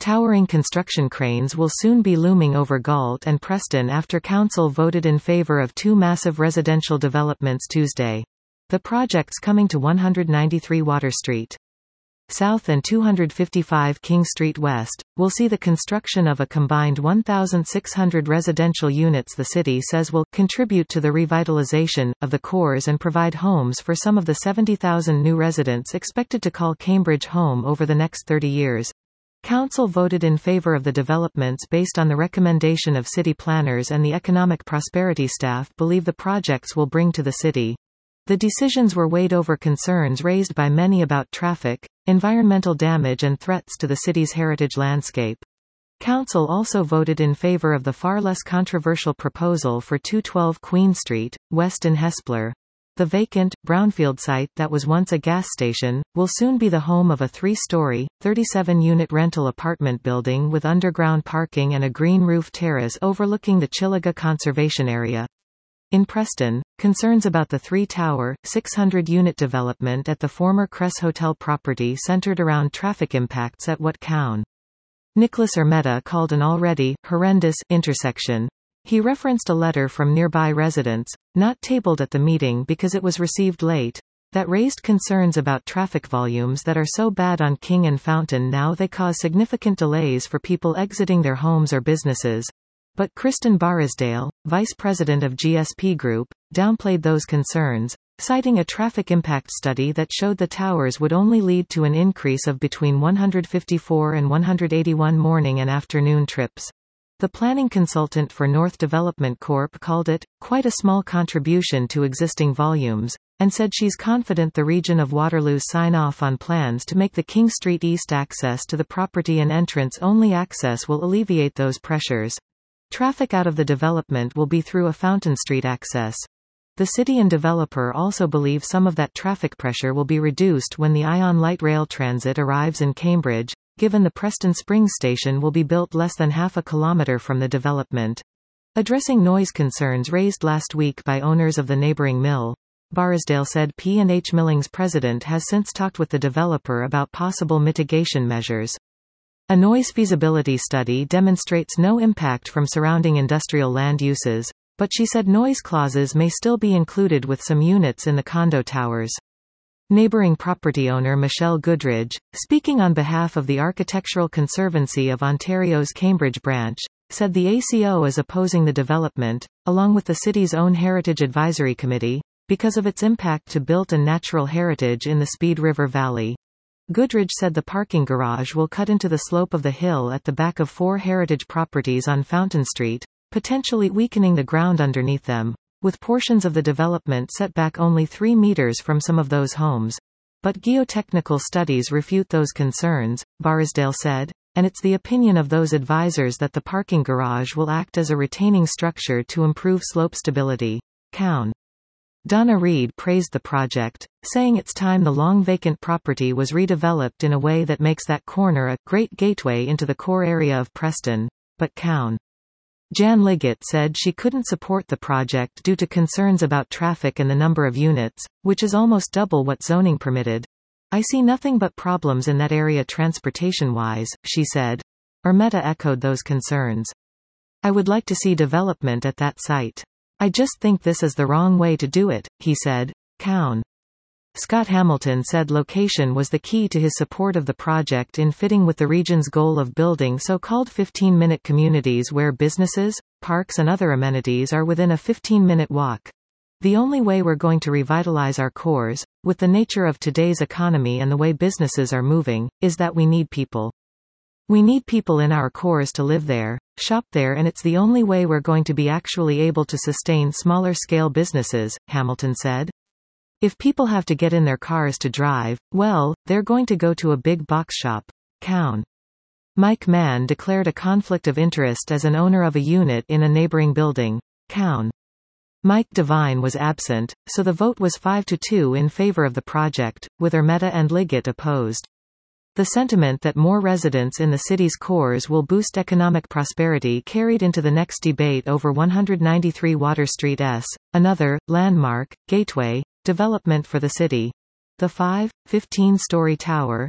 Towering construction cranes will soon be looming over Galt and Preston after council voted in favour of two massive residential developments Tuesday. The projects coming to 193 Water Street South and 255 King Street West, will see the construction of a combined 1,600 residential units the city says will contribute to the revitalization of the cores and provide homes for some of the 70,000 new residents expected to call Cambridge home over the next 30 years. Council voted in favour of the developments based on the recommendation of city planners, and the economic prosperity staff believe the projects will bring to the city. The decisions were weighed over concerns raised by many about traffic, environmental damage and threats to the city's heritage landscape. Council also voted in favour of the far less controversial proposal for 212 Queen Street, West in Hespeler. The vacant, brownfield site that was once a gas station, will soon be the home of a 3-story, 37-unit rental apartment building with underground parking and a green roof terrace overlooking the Chilaga Conservation Area. In Preston, concerns about the 3-tower, 600-unit development at the former Cress Hotel property centered around traffic impacts at what Cown. Nicholas Ermetta called an already horrendous intersection. He referenced a letter from nearby residents, not tabled at the meeting because it was received late, that raised concerns about traffic volumes that are so bad on King and Fountain now they cause significant delays for people exiting their homes or businesses. But Kristen Barrisdale, vice president of GSP Group, downplayed those concerns, citing a traffic impact study that showed the towers would only lead to an increase of between 154 and 181 morning and afternoon trips. The planning consultant for North Development Corp called it quite a small contribution to existing volumes, and said she's confident the region of Waterloo's sign off on plans to make the King Street East access to the property and entrance-only access will alleviate those pressures. Traffic out of the development will be through a Fountain Street access. The city and developer also believe some of that traffic pressure will be reduced when the Ion Light Rail Transit arrives in Cambridge, given the Preston Springs station will be built less than half a kilometre from the development. Addressing noise concerns raised last week by owners of the neighbouring mill, Barrisdale said P&H Milling's president has since talked with the developer about possible mitigation measures. A noise feasibility study demonstrates no impact from surrounding industrial land uses, but she said noise clauses may still be included with some units in the condo towers. Neighbouring property owner Michelle Goodridge, speaking on behalf of the Architectural Conservancy of Ontario's Cambridge branch, said the ACO is opposing the development, along with the city's own Heritage Advisory Committee, because of its impact to built and natural heritage in the Speed River Valley. Goodridge said the parking garage will cut into the slope of the hill at the back of 4 heritage properties on Fountain Street, potentially weakening the ground underneath them, with portions of the development set back only 3 meters from some of those homes. But geotechnical studies refute those concerns, Barrisdale said, and it's the opinion of those advisors that the parking garage will act as a retaining structure to improve slope stability. Cown. Donna Reed praised the project, saying it's time the long vacant property was redeveloped in a way that makes that corner a great gateway into the core area of Preston. But Cown. Jan Liggett said she couldn't support the project due to concerns about traffic and the number of units, which is almost double what zoning permitted. I see nothing but problems in that area transportation-wise, she said. Ermetta echoed those concerns. I would like to see development at that site. I just think this is the wrong way to do it, he said. Cown. Scott Hamilton said location was the key to his support of the project in fitting with the region's goal of building so-called 15-minute communities where businesses, parks and other amenities are within a 15-minute walk. The only way we're going to revitalize our cores, with the nature of today's economy and the way businesses are moving, is that we need people. We need people in our cores to live there, shop there, and it's the only way we're going to be actually able to sustain smaller-scale businesses, Hamilton said. If people have to get in their cars to drive, well, they're going to go to a big box shop. Cown. Mike Mann declared a conflict of interest as an owner of a unit in a neighboring building. Cown. Mike Devine was absent, so the vote was 5-2 in favor of the project, with Ermetta and Liggett opposed. The sentiment that more residents in the city's cores will boost economic prosperity carried into the next debate over 193 Water Street S, another, landmark, gateway, development for the city. The 15-story tower,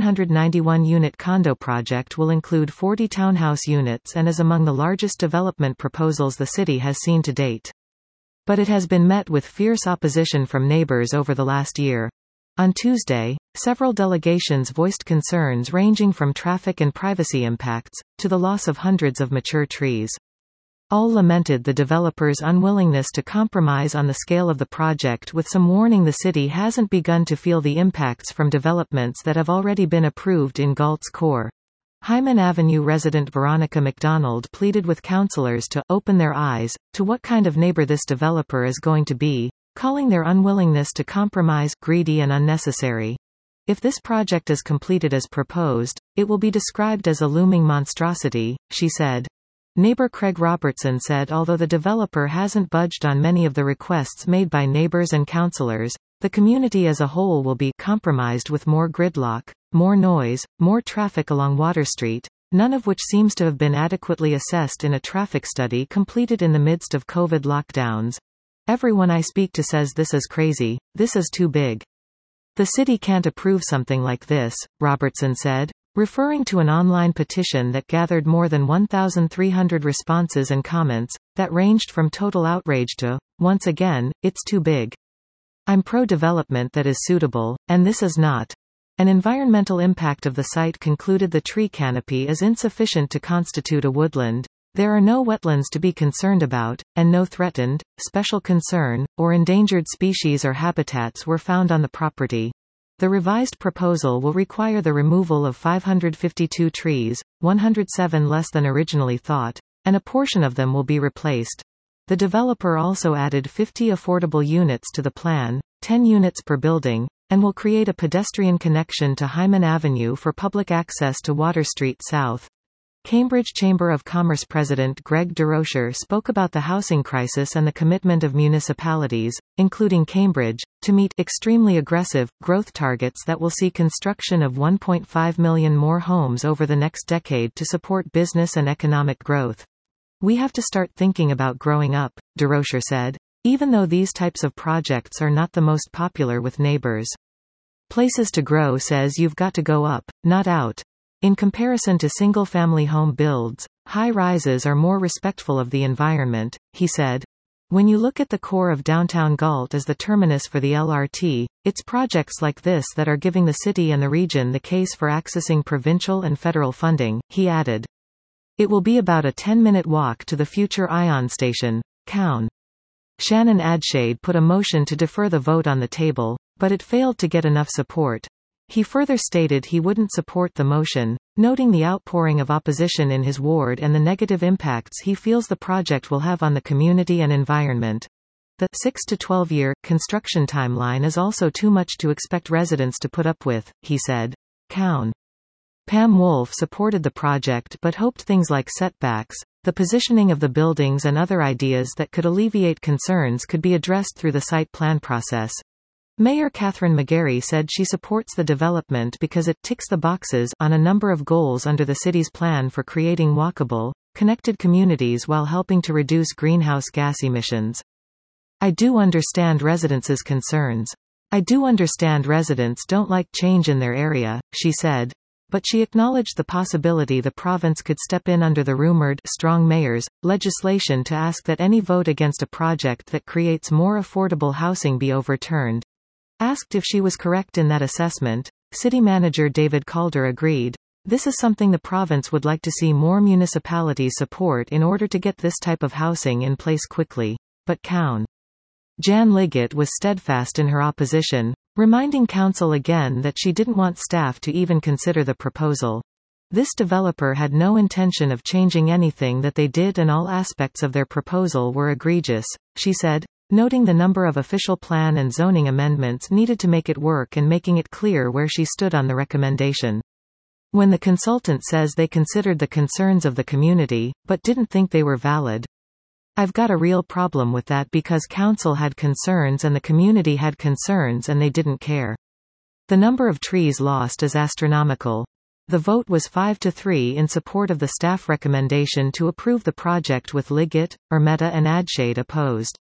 991-unit condo project will include 40 townhouse units and is among the largest development proposals the city has seen to date. But it has been met with fierce opposition from neighbors over the last year. On Tuesday, several delegations voiced concerns ranging from traffic and privacy impacts, to the loss of hundreds of mature trees. All lamented the developer's unwillingness to compromise on the scale of the project, with some warning the city hasn't begun to feel the impacts from developments that have already been approved in Galt's core. Hyman Avenue resident Veronica McDonald pleaded with councillors to open their eyes to what kind of neighbor this developer is going to be, calling their unwillingness to compromise greedy and unnecessary. If this project is completed as proposed, it will be described as a looming monstrosity, she said. Neighbor Craig Robertson said although the developer hasn't budged on many of the requests made by neighbors and councillors, the community as a whole will be compromised with more gridlock, more noise, more traffic along Water Street, none of which seems to have been adequately assessed in a traffic study completed in the midst of COVID lockdowns. Everyone I speak to says this is crazy, this is too big. The city can't approve something like this, Robertson said, referring to an online petition that gathered more than 1,300 responses and comments, that ranged from total outrage to, once again, it's too big. I'm pro-development that is suitable, and this is not. An environmental impact of the site concluded the tree canopy is insufficient to constitute a woodland. There are no wetlands to be concerned about, and no threatened, special concern, or endangered species or habitats were found on the property. The revised proposal will require the removal of 552 trees, 107 less than originally thought, and a portion of them will be replaced. The developer also added 50 affordable units to the plan, 10 units per building, and will create a pedestrian connection to Hyman Avenue for public access to Water Street South. Cambridge Chamber of Commerce President Greg DeRocher spoke about the housing crisis and the commitment of municipalities, including Cambridge, to meet extremely aggressive growth targets that will see construction of 1.5 million more homes over the next decade to support business and economic growth. We have to start thinking about growing up, DeRocher said, even though these types of projects are not the most popular with neighbors. Places to Grow says you've got to go up, not out. In comparison to single-family home builds, high-rises are more respectful of the environment, he said. When you look at the core of downtown Galt as the terminus for the LRT, it's projects like this that are giving the city and the region the case for accessing provincial and federal funding, he added. It will be about a 10-minute walk to the future Ion station, Cown. Shannon Adshade put a motion to defer the vote on the table, but it failed to get enough support. He further stated he wouldn't support the motion, noting the outpouring of opposition in his ward and the negative impacts he feels the project will have on the community and environment. The 6 to 12-year construction timeline is also too much to expect residents to put up with, he said. Cown. Pam Wolf supported the project but hoped things like setbacks, the positioning of the buildings and other ideas that could alleviate concerns could be addressed through the site plan process. Mayor Catherine McGarry said she supports the development because it ticks the boxes on a number of goals under the city's plan for creating walkable, connected communities while helping to reduce greenhouse gas emissions. I do understand residents' concerns. I do understand residents don't like change in their area, she said. But she acknowledged the possibility the province could step in under the rumored strong mayors legislation to ask that any vote against a project that creates more affordable housing be overturned. Asked if she was correct in that assessment, City Manager David Calder agreed. This is something the province would like to see more municipalities support in order to get this type of housing in place quickly. But Cown. Jan Liggett was steadfast in her opposition, reminding council again that she didn't want staff to even consider the proposal. This developer had no intention of changing anything that they did and all aspects of their proposal were egregious, she said, noting the number of official plan and zoning amendments needed to make it work and making it clear where she stood on the recommendation. When the consultant says they considered the concerns of the community, but didn't think they were valid. I've got a real problem with that because council had concerns and the community had concerns and they didn't care. The number of trees lost is astronomical. The vote was 5-3 in support of the staff recommendation to approve the project with Liggett, Ermetta and Adshade opposed.